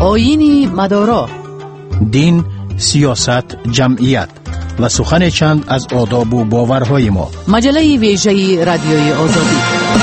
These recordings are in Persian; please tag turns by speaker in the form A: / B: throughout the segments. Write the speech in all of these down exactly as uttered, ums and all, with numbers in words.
A: آیین مدارا،
B: دین، سیاست، جمعیت و سخن چند از آداب و باورهای ما.
A: مجله ویژه رادیوی آزادی.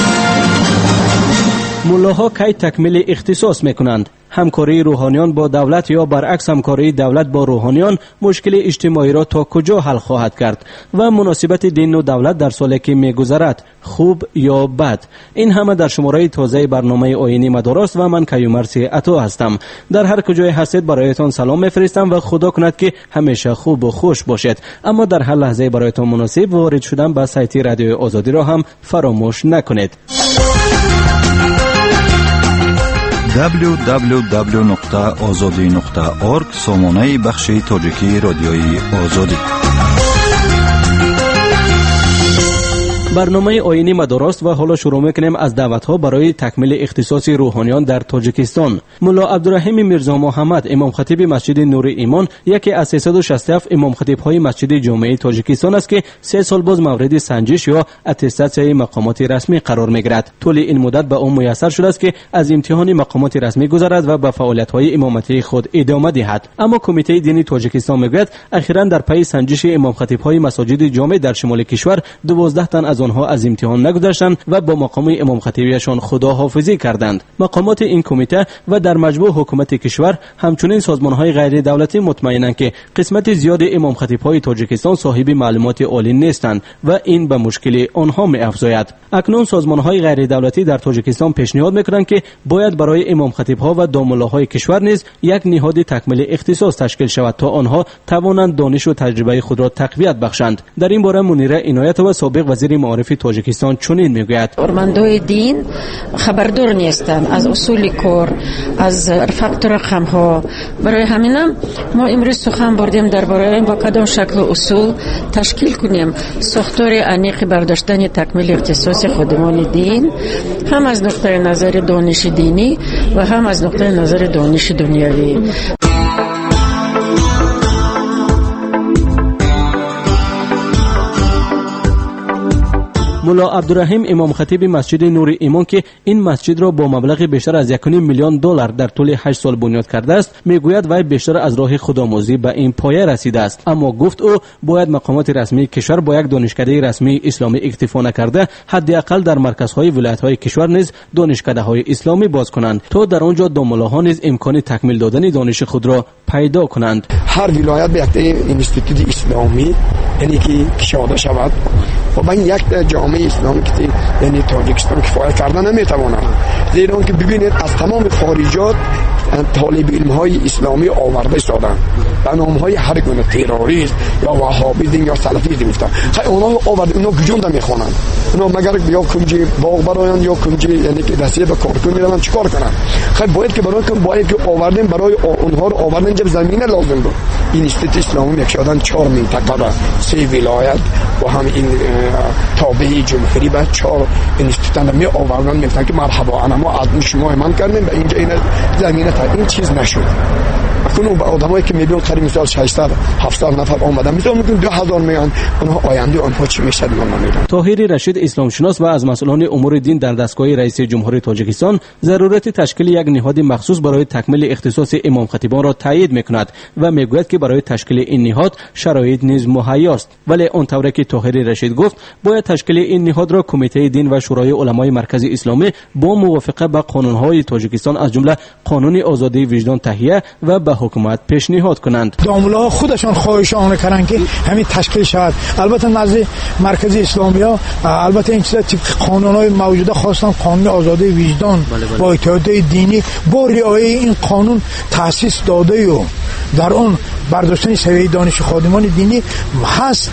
C: ملاها کی تکمیل اختصاص میکنند؟ همکاری روحانیان با دولت یا برعکس همکاری دولت با روحانیان مشکل اجتماعی را تا کجا حل خواهد کرد و مناسبت دین و دولت در سالی که میگذرد خوب یا بد؟ این همه در شماره تازه برنامه آیین مدارا و من کیومرث عطا هستم. در هر کجای هستید برایتان سلام میفرستم و خدا کند که همیشه خوب و خوش باشید. اما در هر لحظه برایتان مناسب وارد شدن به سایت رادیوی آزادی را هم فراموش نکنید.
D: دبلیو دبلیو دبلیو نقطه آزادی نقطه اورگ سامانه بخش تاجیکی رادیوی آزادی.
C: برنامه آیین مدارا و حالا شروع میکنیم از دعوت‌ها برای تکمیل اختصاص روحانیان در تاجیکستان. ملا عبدالرحیم میرزا محمد امام خطیب مسجد نور ایمان یکی از سیصد و شصت و هفت امام خطیب‌های مسجد جامع تاجیکستان است که سه سال باز مورد سنجش یا اتستاسیای مقامات رسمی قرار میگیرد. طول این مدت به او میسر شده است که از امتحان مقامات رسمی گذرد و به فعالیت‌های امامتی خود ادامه دهد. اما کمیته دینی تاجیکستان میگوید اخیراً در پی سنجش امام خطیب‌های مساجد جامع در شمال کشور دوازده تن از آنها از امتحان نگذشتند و با مقام امام خطیبیشان خداحافظی کردند. مقامات این کمیته و در مجموع حکومت کشور همچنین سازمان‌های غیر دولتی مطمئنند که قسمت زیاد امام خطیب‌های تاجیکستان صاحب معلومات عالی نیستند و این به مشکل آنها می‌افزاید. اکنون سازمان‌های غیر دولتی در تاجیکستان پیشنهاد می‌کنند که باید برای امام خطیب‌ها و داملاهای کشور نیز یک نهاد تکمیل اختصاص تشکیل شود تا آنها توانند دانش و تجربه خود را تقویت بخشند. در این باره منیره عنایت و سابق وزیر معارف تاجیکستان چنین میگوید:
E: ارماندوی دین خبردار نیستند از اصول کار، از رفع رقم ها. برای همینم ما امروز سخن بردیم درباره با کدام شکل اصول تشکیل کنیم ساختار انیق برداشتن تکمیل اختصاص خادمان دین، هم از نقطه نظر دانش دینی و هم از نقطه نظر دانش دنیوی.
C: ملا عبدالرحیم امام خطیب مسجد نور ایمان که این مسجد را با مبلغ بیشتر از یک و نیم میلیون دلار در طول هشت سال بنیاد کرده است میگوید وی بیشتر از راه خودآموزی به این پایه رسیده است. اما گفت او باید مقامات رسمی کشور با یک دانشکده رسمی اسلامی اکتفا نکرده حداقل در مرکزهای ولایت‌های کشور نیز دانشکده‌های اسلامی باز کنند تا در آنجا داملاها نیز امکان تکمیل دادن دانش خود را پیدا کنند.
F: هر ولایت به یک اینستیتوت اسلامی یعنی که کشاده شود و این یک جامعه اسلامی که یعنی تاجیکستان کفایت کردن نمیتواند، زیرا که ببینید از تمام خارجات طالب علم های اسلامی آورده شدن به نام های هر گونه تروریسم یا وهابیسم یا سلفیسم گفتن. خیلی اونا آورده اونا گجوند میخوانند، اونا مگر یا کنجی باغ برایند یا کنجی یعنی که رسیه به کارکن میرن چیکار کنن؟ خیلی باید که برای کن باید که آوردیم برای اونها رو آوردن جب زمینه لازم بود. این استیت اسلامی میشدن چهار منطقه را سه ولایت و هم این تابعی جمهوری به چهار اینستیتوت می آوردن میگفتن که مرحبا انا ما از شما ایمان کردیم به اینجا این زمینه تا این چیز نشد. اکنون با آدمایی که میبینن قریب مثال ششصد هفتصد نفر آمدن مثلا میگن دو هزار میان اونها آینده اونها چی میشه نمیدونم.
C: طاهری رشید اسلام شناس و از مسئولان امور دین در دستگاه رئیس جمهوری تاجیکستان ضرورت تشکیل یک نهاد مخصوص برای تکمیل اختصاص امام خطیبان را تایید میکند و میگوید که برای تشکیل این نهاد شرایط نیز مهیاست. ولی اونطوری که طاهری رشید گفت باید تشکیل این نهاد را کمیته دین و شورای علمای مرکزی اسلامی با موافقه با قانون‌های تاجیکستان از جمله قانون آزادی وجدان تهیه و به حکومت پیشنهاد کنند.
G: داملا خودشان خواهش آن کردن که همین تشکیل شود. البته نزد مرکزی اسلامی ها البته این چیزا قانون‌های موجوده خواستن قانون آزادی وجدان با اتحادیه دینی با رعایت این قانون تأسیس داده و در آن برداشتن سویه دانش خادمان دینی هست،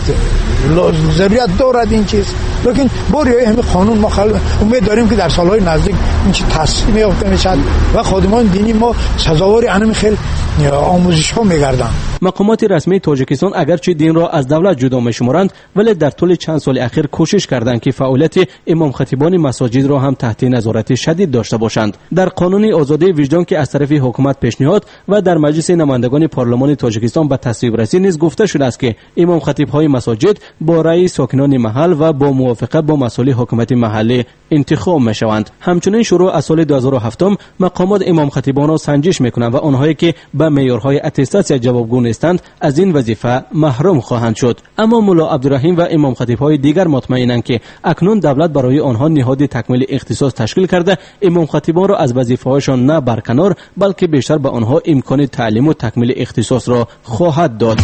G: ضرورت دارد این چیز، لیکن با رعایت همین قانون ما امید داریم که در سالهای نزدیک این چیز تصمیم یافته میشد و خادمان دینی ما سزاوار انم خیلی آموزش ها میگردن.
C: مقامات رسمی تاجیکستان اگرچه دین را از دولت جدا میشمارند ولی در طول چند سال اخیر کوشش کردند که فعالیت امام خطیبان مساجد را هم تحت نظارت شدید داشته باشند. در قانون آزادی وجدان که از طرف حکومت پیشنهاد و در مجلس نمایندگان نمایندگان پارلمان تاجیکستان به تصویب رسید نیز گفته شده است که امام خطیب های مساجد با رأی ساکنان محل و با موافقت با مسائل حکومت محلی انتخاب می شوند. همچنین شروع از سال دو هزار و هفت مقامات امام خطیبان را سنجش میکنند و آنهایی که به معیارهای اتستاسی جوابگو نیستند از این وظیفه محروم خواهند شد. اما ملا عبدالرحیم و امام خطیب های دیگر مطمئنند که اکنون دولت برای آنها نهاد تکمیل اختصاص تشکیل کرده امام خطیبان را از وظیفه هایشان نه برکنار بلکه بیشتر به آنها امکان تعلیم و تکمیل اختصاص را خواهد داد.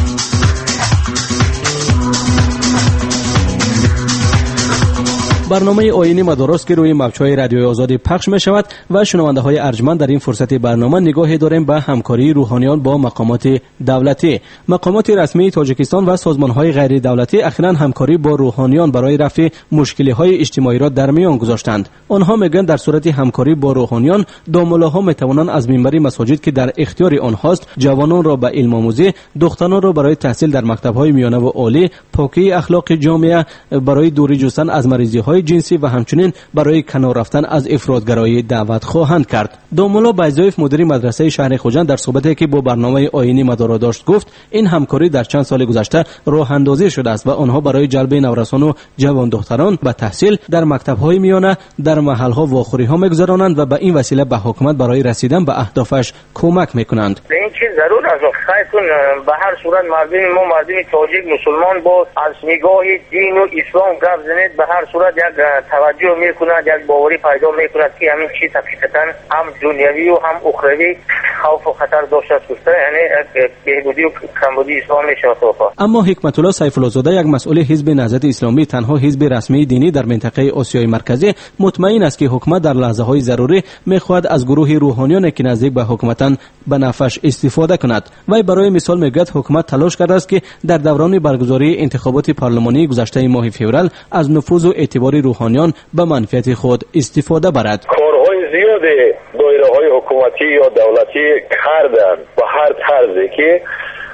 C: برنامه آیین مدارس که روی موج‌های رادیوی آزادی پخش می شود و شنونده های ارجمند در این فرصت برنامه نگاهی داریم به همکاری روحانیان با مقامات دولتی. مقامات رسمی تاجیکستان و سازمان های غیر دولتی اخیراً همکاری با روحانیان برای رفع مشکلی های اجتماعی را در میان گذاشتند. آنها میگن در صورت همکاری با روحانیان داملاها می توانند از منبر مساجد که در اختیار آنهاست جوانان را به علم آموزی، دختران را برای تحصیل در مکتب های میانه و عالی، پاکی اخلاق جامعه، برای دوری جستن از مریضی های جنسی و همچنین برای کنار رفتن از افراطگرایی دعوت خواهند کرد. داملا بایزایف مدیر مدرسه شهر خوجند در صحبتی که با برنامه آیینی مدارا داشت گفت این همکاری در چند سال گذشته راه اندازی شده است و آنها برای جلب نورسان و جوان دختران به تحصیل در مکتب‌های میانه در محل‌ها و آخری‌ها می‌گذرانند و به این وسیله به حکومت برای رسیدن به اهدافش کمک می‌کنند.
H: این چیز ضرور است. خیلی به هر صورت مردم ما مردم تاجیک مسلمان با از نگاه دین و اسلام گپ زنید به هر صورت یک توجه میکند، یک باوری پیدا میکند که همین چیز حقیقتا هم دنیوی و هم اخروی خوف و خطر داشته است، یعنی بهبودی و کمبودی اسلام میشناسه.
C: اما حکمت الله سیف الله زاده یک مسئول حزب نهضت اسلامی تنها حزب رسمی دینی در منطقه آسیای مرکزی مطمئن است که حکومت در لحظه های ضروری میخواهد از گروه روحانیان که نزدیک به حکومتند به نفعش استفاده کند. وی برای مثال میگوید حکومت تلاش کرده است که در دوران برگزاری انتخابات پارلمانی گذشته ماه فوریه از نفوذ و اعتبار روحانیان به منفعت خود استفاده برد.
I: کارهای زیاد دایره‌های حکومتی یا دولتی کردند به هر طرزی که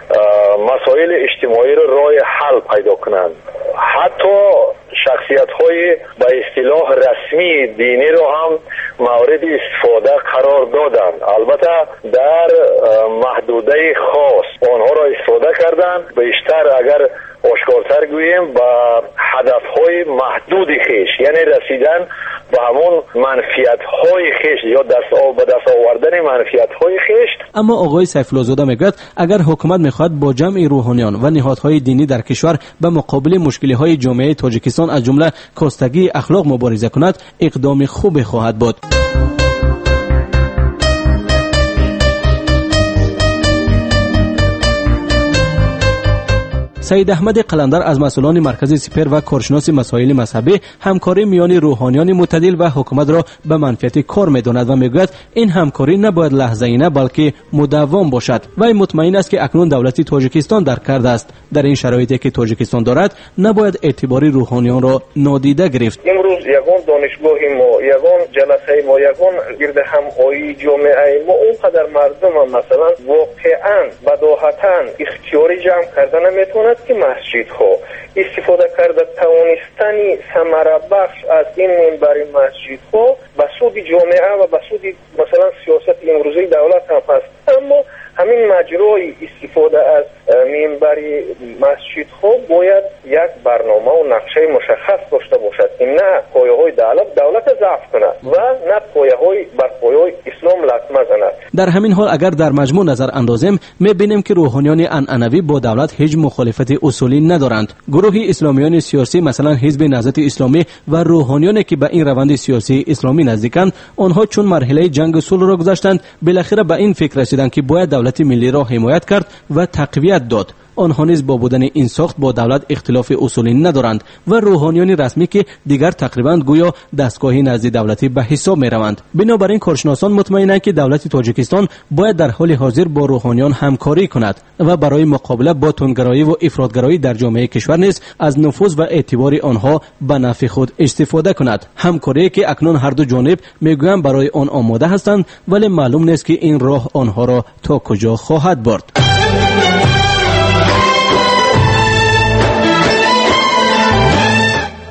I: مسائل اجتماعی را راه حل پیدا کنند. حتی شخصیت‌های به اصطلاح رسمی دینی را هم مورد استفاده قرار دادند. البته در محدوده خاص آنها را استفاده کردند. بیشتر اگر آشکارتر گوییم با هدف‌های محدود خیش، یعنی رسیدن به همون منفعت‌های خیش یا دست آو به دست آوردن منفعت‌های خیش.
C: اما آقای سیف الله زاده میگوید اگر حکومت میخواد با جمع روحانیان و نهادهای دینی در کشور به مقابل مشکل‌های جامعه تاجیکستان از جمله کاستگی اخلاق مبارزه کند اقدام خوبی خواهد بود. سید احمد قلندر از مسئولان مرکز سپر و کارشناس مسائل مذهبی همکاری میان روحانیان معتدل و حکومت را به منفعت کار می‌داند و میگوید این همکاری نباید لحظه‌ای نه بلکه مداوم باشد. وی مطمئن است که اکنون دولت تاجیکستان در کار است. در این شرایطی که تاجیکستان دارد نباید اعتبار روحانیان را نادیده گرفت.
I: امروز یگان دانشگاه ما، یگان جلسه ما، یگان گرد همایی جامعه ما اونقدر مردم مثلا واقعا بداهتاً اختیاری جمع کردن نمیتونه که مسجد ها استفاده کرده توانستنی ثمره بخش از این منبر مسجد ها به سود جامعه و به سود مثلا سیاست امروزی دولت هم هست. اما همین مجرای استفاده از منبر مسجد ها باید یک برنامه و نقشه مشخص داشته باشد که نه پایه های دولت دولت ضعف کند و نه پایه های بر پایه های اسلام لطمه زند.
C: در همین حال اگر در مجموع نظر اندازیم میبینیم که روحانیان عنعنوی با دولت هیچ مخالفت اصولی ندارند. گروه اسلامیان سیاسی مثلا حزب نهضت اسلامی و روحانیانی که به این روند سیاسی اسلامی نزدیکند آنها چون مرحله جنگ صلح را گذشتند بالاخره به این فکر رسیدند که باید دولت ملی را حمایت کرد و تقویت داد. آنها نیز با بودن این ساخت با دولت اختلاف اصولی ندارند و روحانیان رسمی که دیگر تقریبا گویا دستگاهی نزد دولتی به حساب می روند. بنابراین کارشناسان مطمئنند که دولت تاجیکستان باید در حال حاضر با روحانیان همکاری کند و برای مقابله با تندگرایی و افراطگرایی در جامعه کشور نیز از نفوذ و اعتبار آنها به نفع خود استفاده کند. همکاری که اکنون هر دو جانب میگویند برای آن آماده هستند ولی معلوم نیست که این راه آنها را تا کجا خواهد برد.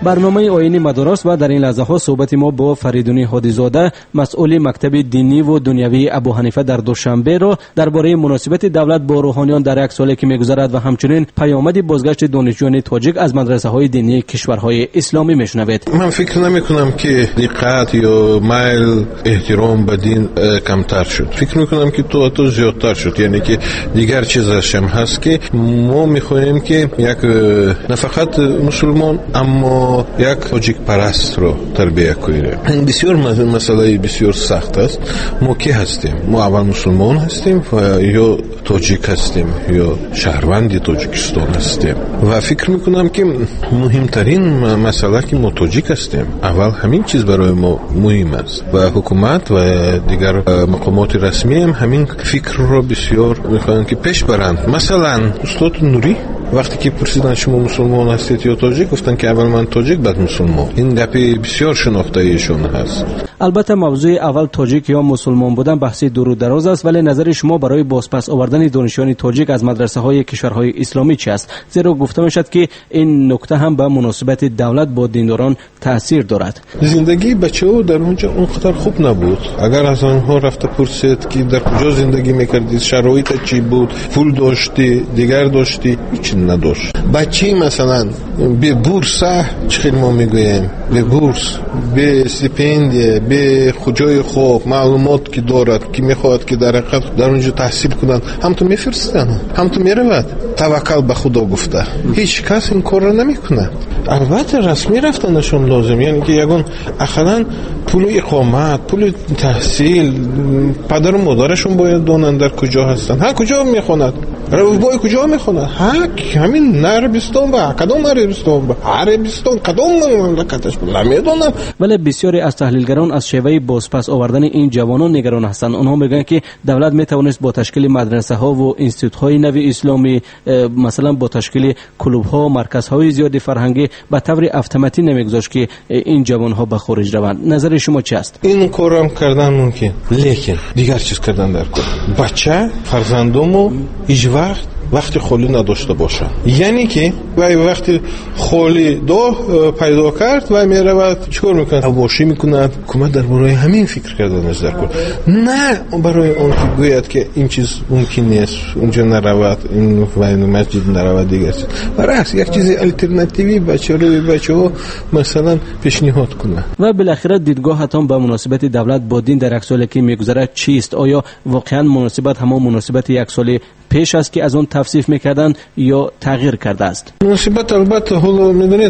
C: برنامه آیین مدارس و در این لحظه ها صحبت ما با فریدون هادیزاده مسئول مکتب دینی و دنیوی ابو حنیفه در دوشنبه را درباره مناسبت دولت با روحانیان در یک سالی که میگذرد و همچنین پیامد بازگشت دانشجویان تاجیک از مدرسه های دینی کشورهای اسلامی میشنوید.
J: من فکر نمی کنم که دقت یا میل احترام به دین کمتر شد. فکر می کنم که تو تو زیادتر شد. یعنی که دیگر چیزش هم هست که ما میخواهیم که یک نه فقط مسلمان اما یک تاجیک پرست رو تربیت کنیم. بسیار مسئله بسیار سخت است. ما کی هستیم؟ ما اول مسلمان هستیم و یا تاجیک هستیم یا شهروند تاجیکستان هستیم. و فکر میکنم که مهمترین مسئله که ما تاجیک هستیم. اول همین چیز برای ما مهم است و حکومت و دیگر مقامات رسمی هم همین فکر رو بسیار میخوان که پیش برند. مثلا استاد نوری وقتی که پرسیدن شما مسلمان هستید یا تاجیک گفتن که اول من تاجیک بعد مسلمان. این گپی بسیار شناخته ایشون هست.
C: البته موضوع اول تاجیک یا مسلمان بودن بحثی دور و دراز است، ولی نظر شما برای بازپس آوردن دانشجویان تاجیک از مدرسه های کشورهای اسلامی چی است؟ زیرا گفته میشد که این نکته هم به مناسبت دولت با دینداران تاثیر دارد.
J: زندگی بچه‌ها در اونجا اونقدر خوب نبود. اگر از آنها رفته پرسید که در کجا زندگی میکردید، شرایط چی بود، پول داشتی، دیگر داشتی، هیچ نداشت. بچه مثلا به بورس چه ما میگوییم، به بورس، به استیپندیه، به کجای خوب، معلومات که دارد که میخواد که در حقیقت در اونجا تحصیل کنند، هم تو میفرستن، هم تو میرود. توکل به خدا گفته هیچ کس این کار را نمیکنه. البته رسمی رفتنشون لازم، یعنی که یگان اخلاً پول اقامت، پول تحصیل، پدر و مادرشون باید دونن در کجا هستن، ها کجا میخوند، روبای کجا میخوند، ها همین عربستان با کدام عربستان با عربستان کدام مملکتش بلا میدونم.
C: ولی بسیاری از تحلیلگران از شیوه بازپس آوردن این جوانان نگران هستند. آنها میگن که دولت میتوانست با تشکیل مدرسه ها و انستیتوت های نوی اسلامی، مثلا با تشکیل کلوب ها، مرکز های زیاد فرهنگی به طور اتوماتیک نمیگذاشت که این جوان ها به خارج روند. نظر شما چی است؟
J: این کارم کردن ممکن، لیکن دیگر چیز کردن در کار. بچه فرزندمو هیچ وقت وقتی خالی نداشته باشن، یعنی که وای وقتی خالی دو پیدا کرد و میرود چیکار میکنه؟ حواشی میکنه. حکومت درباره همین فکر کردن از در کار، نه برای اون که گوید که این چیز ممکن نیست، اونجا نرود، این و این مسجد نرود، دیگر چیز برای یک چیز الटरनेटिव्ی بچه رو بچه‌ها مثلا پیشنهاد کنه.
C: و بالاخره دیدگاهتان به مناسبت دولت با دین در یک سالی که میگذره چیست؟ آیا واقعا مناسبت همون مناسبت یک سالی پیش است که از اون توصیف میکردن یا تغییر کرده است؟
J: مناسبت البته حالا میدونید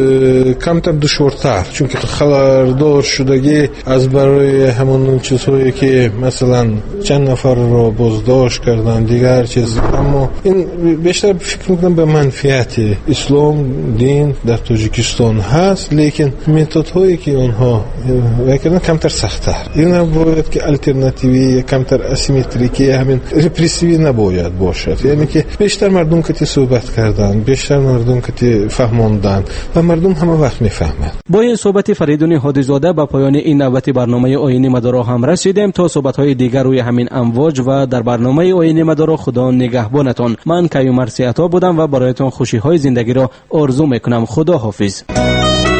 J: کمتر دشوارتر، چون که خبردار شدگی از برای همون چیزهایی که مثلا چند نفر رو بازداشت کردن، دیگر چیز، اما این بیشتر فکر میکنم به منفعت اسلام دین در تاجیکستان هست، لیکن متدهایی که اونها میکنن کمتر سخت‌تر. این باید که الटरनेटिव्ی کمتر اسیمتریکی همین رپرسیوی نباید باشد، یعنی که بیشتر مردم که صحبت کردن، بیشتر مردم که فهموندن و مردم همه وقت میفهمند.
C: با این صحبت فریدون هادیزاده به پایان این نوبت برنامه آیین مدارا هم رسیدیم. تا صحبت‌های دیگر روی همین امواج و در برنامه آیین مدارا خدا نگهبانتان. من کیومرثی عطا بودم و برایتان خوشی‌های زندگی را آرزو میکنم. خدا حافظ.